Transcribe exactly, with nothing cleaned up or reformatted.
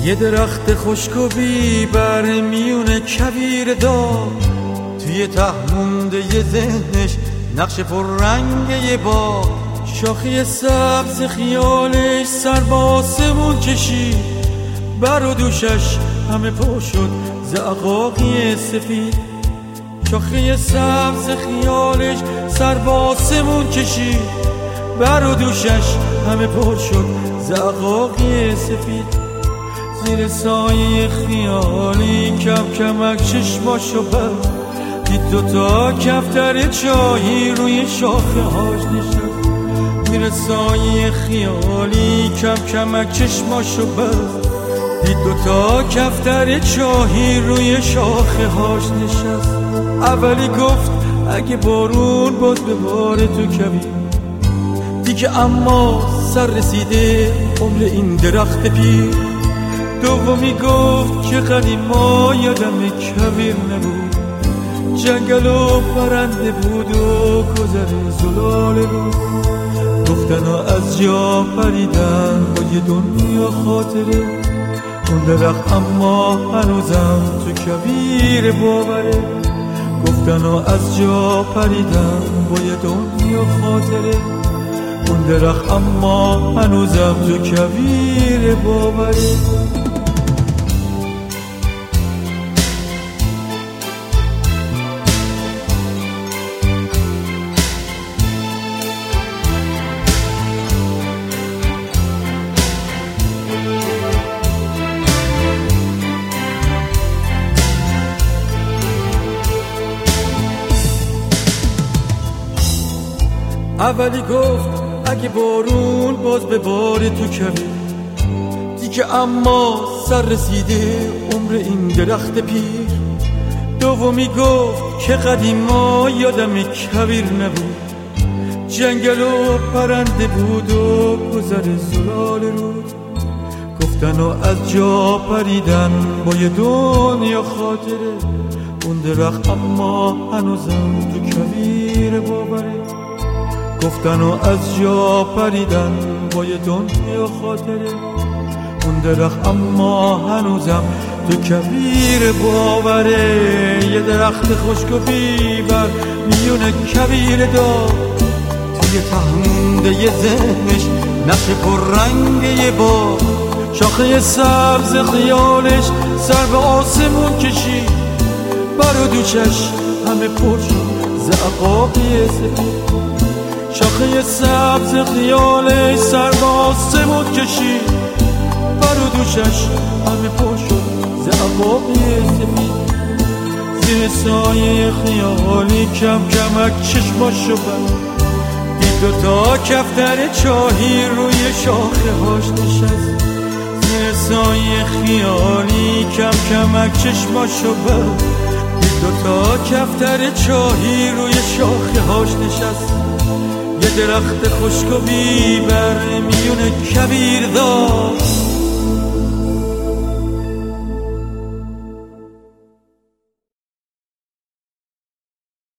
یه درخت خشک و بیبر میون کویر دار، توی ته مونده یه ذهنش نقش پر رنگ یه باغ. شاخه سبز خیالش سر به آسمون کشید، بر و دوشش همه پر شد زعقاقی سفید. شاخه سبز خیالش سر به آسمون کشید، بر و دوشش همه پر شد زعقاقی سفید. زیر سایه خیالی کم کمک چشماشو بست، دید دوتا کفتر چاهی روی شاخه هاش نشست. زیر سایه خیالی کم کمک چشماشو بست، دید دوتا کفتر چاهی روی شاخه هاش نشست. اولی گفت اگه بارون باز به بار تو کویر، دیگه اما سر رسیده عمر این درخت پیر. دومی گفت که قدیما یادم کویر نبود، جنگل و پرنده بود و گذر زلاله بود. گفتنا از جا پریدن با یه دنیا خاطره، اون درخت اما هنوزم تو کویر باوره. گفتنا از جا پریدن با یه دنیا خاطره، اون درخت اما هنوزم تو کویر باوره. اولی گفت اگه بارون باز به بار تو کویر، دیگه اما سر رسیده عمر این درخت پیر. دومی گفت که قدیما یادم کویر نبود، جنگل و پرنده بود و گذر زلال رود. گفتنو از جا پریدن با یه دنیا خاطره، اون درخت اما هنوزم تو کویر باوره. گفتنو از جا پریدن با یه دنیا خاطره، اون درخت اما هنوزم تو کویر باوره. یه درخت خشک و بیبر میون کویر دار، توی ته مونده یه ذهنش نقش پر رنگ یه باغ. شاخه سبز خیالش سر به آسمون کشید، بر و دوشش همه پر شد زعقاقی سفید. شاخه سبز خیالش سر به آسمون کشید، بر و دوشش همه پر شد زعقاقی سفید. زیر سایه خیالی کم کمک چشماشو بست، دید دوتا کفتر چاهی روی شاخه هاش نشست. زیر سایه خیالی کم کمک چشماشو بست، دید دوتا کفتر چاهی روی شاخه هاش نشست. یه درخت خشک و بیبر میون کویر دار،